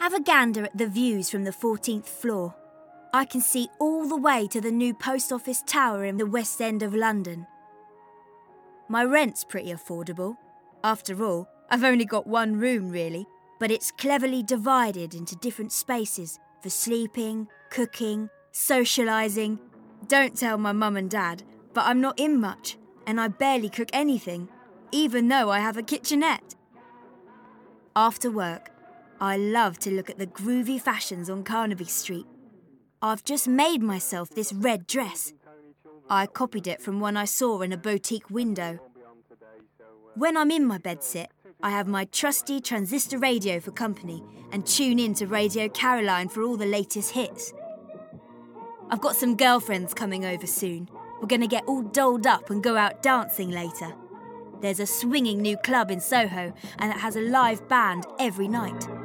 Have a gander at the views from the 14th floor. I can see all the way to the new post office tower in the West End of London. My rent's pretty affordable. After all, I've only got one room really, but it's cleverly divided into different spaces for sleeping, cooking, socialising. Don't tell my mum and dad, but I'm not in much, and I barely cook anything, even though I have a kitchenette. After work, I love to look at the groovy fashions on Carnaby Street. I've just made myself this red dress. I copied it from one I saw in a boutique window. When I'm in my bedsit, I have my trusty transistor radio for company and tune in to Radio Caroline for all the latest hits. I've got some girlfriends coming over soon. We're going to get all dolled up and go out dancing later. There's a swinging new club in Soho and it has a live band every night.